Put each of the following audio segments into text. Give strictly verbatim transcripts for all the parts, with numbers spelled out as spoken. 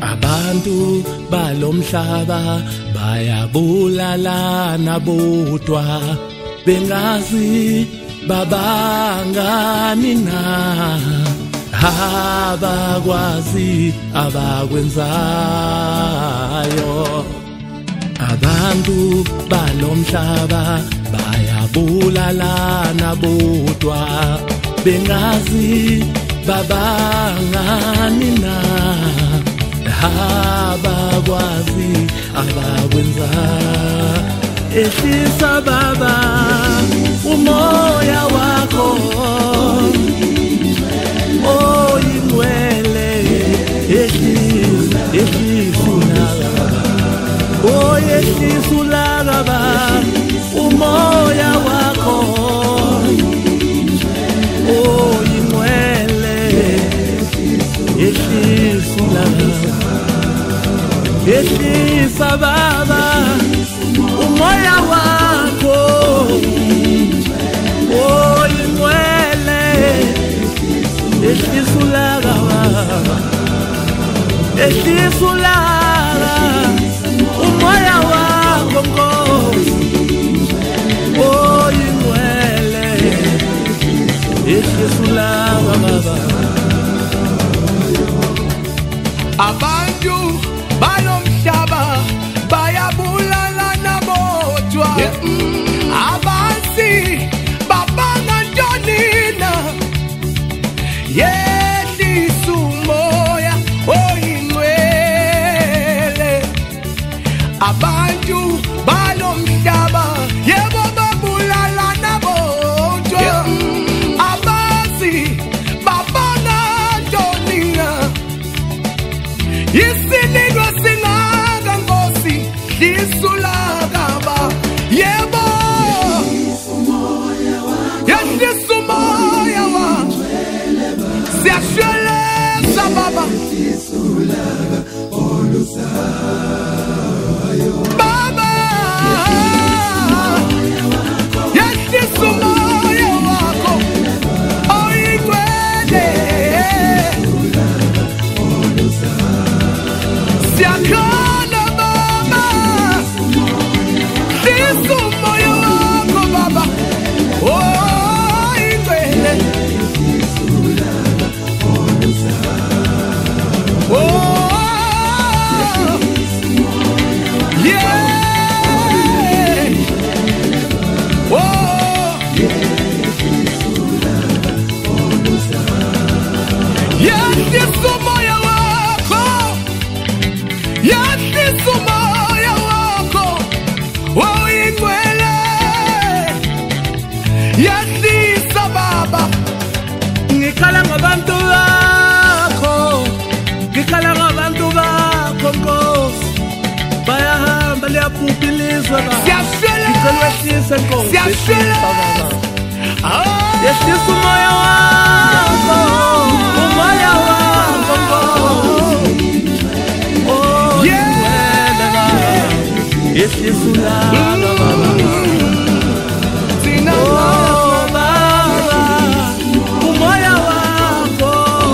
Abantu balomhlaba bayabulalana bodwa bengazi babangani na abakwazi abakwenzayo. Abantu balomhlaba bayabulalana bodwa bengazi babangani na abakwazi abakwenzayo. Ehlisa baba umoya wakho, oh ingwele, ehlisa, ehlisa ulaka, oh ehlisa ulaka umoya wakho, oh ingwele, ehlisa ulaka, ehlisa baba umoya wakho, oh ingwele, ehlisa ulaka, ehlisa ulaka umoya wakho Nkosi, oh ingwele, ehlisa ulaka baba. Abantu balomhlaba bayabulalana bodwa abazi babanga ntoni na. Yehlisa umoya oyingcwele. Abantu balomhlaba yebo babulalana bodwa abazi babanga ntoni na. Isinigwa singaka Nkosi, hlisa ulaka ba yebo, yehlisa umoya wakho, siyashweleza baba, baba yehlisa umoya wakho, oyingcwele, siyakhona baba, hlisa umoya wakho baba, oh ingcwele, oh yeah, oh yehlisa umoya wakho, yehlisa umoya wakho, oh ingcwele, yehlisa baba. Ngikhala ngabantu bakho, ngikhala ngabantu bakho Nkosi, bayahamba liyaphupha ilizwe baba, ngicela wehlise Nkosi, Siyashweleza. yehlisa umoya wakho, umoya wakho Nkosi, oh ingcwele baba, yehlisa ulaka baba, oh baba umoya wakho,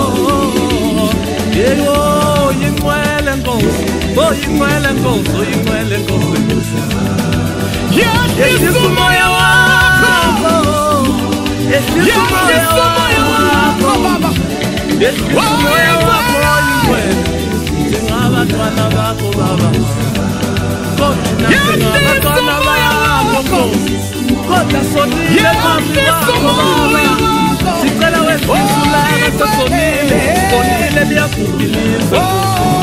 yebo ingcwele Nkosi, oh ingcwele Nkosi, oh ingcwele Nkosi, yehlisa umoya wakho, yehlisa umoya wakho baba, yehlisa umoya wakho ingcwele, singabantwana bakho baba, kodwa singabantwana bakho Nkosi, kodwa sonile phambi kwakho baba, sicela wehlisa ulaka, sesonile, sonile liyaphupha ilizwe.